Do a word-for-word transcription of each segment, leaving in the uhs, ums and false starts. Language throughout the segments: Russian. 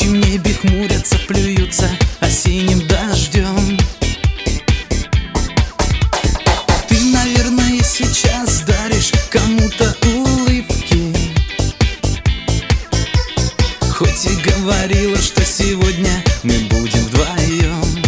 Тучи в небе хмурятся, плюются осенним дождем. Ты, наверное, сейчас даришь кому-то улыбки, хоть и говорила, что сегодня мы будем вдвоем.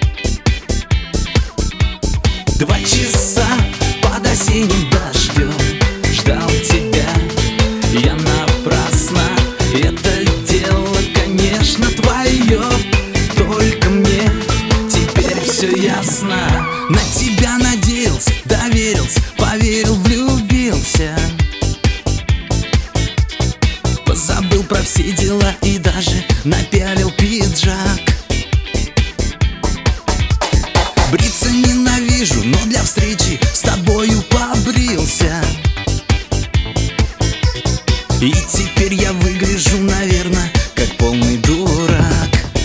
Два часа под осенним дождем ждал тебя я напрасно. Это дело, конечно, твое, только мне теперь все ясно. На тебя надеялся, доверился, поверил, влюбился, позабыл про все дела и даже напялил пиджак. Бриться ненавижу, но для встречи с тобою побрился. И теперь я выгляжу, наверное, как полный дурак.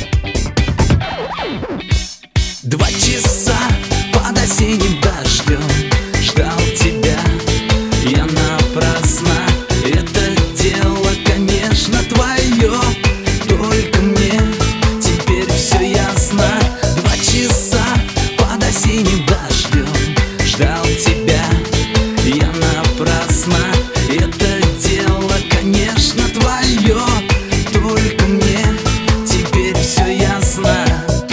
Два часа под осенним дождем ждал тебя я напрасно. Это дело, конечно, твое, только мне теперь все ясно. Два часа под осенним дождем ждал тебя я напрасно. Это дело, конечно, твое, только мне теперь все ясно.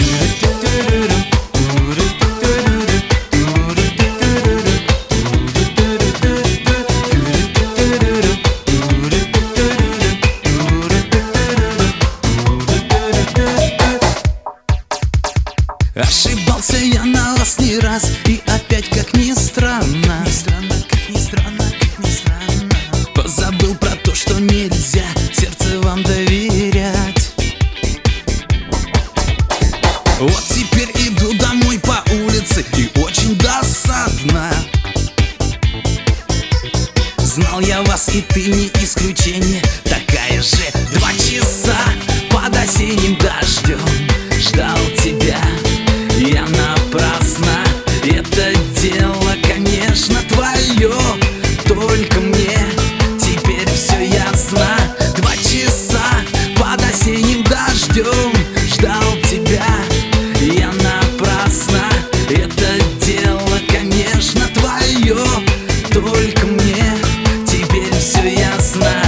Ошибался я на вас не раз, и опять, как ни странно, странно, как ни странно, как ни странно, позабыл про то, что нельзя сердце вам доверять. Вот теперь иду домой по улице, и очень досадно. Знал я вас, и ты не исключение, такая же. Два часа под осенним дождем ждал тебя я напрасно. Это дело, конечно, твое, только мне теперь все ясно. Два часа под осенним дождем ждал тебя я напрасно. Это дело, конечно, твое, только мне теперь все ясно.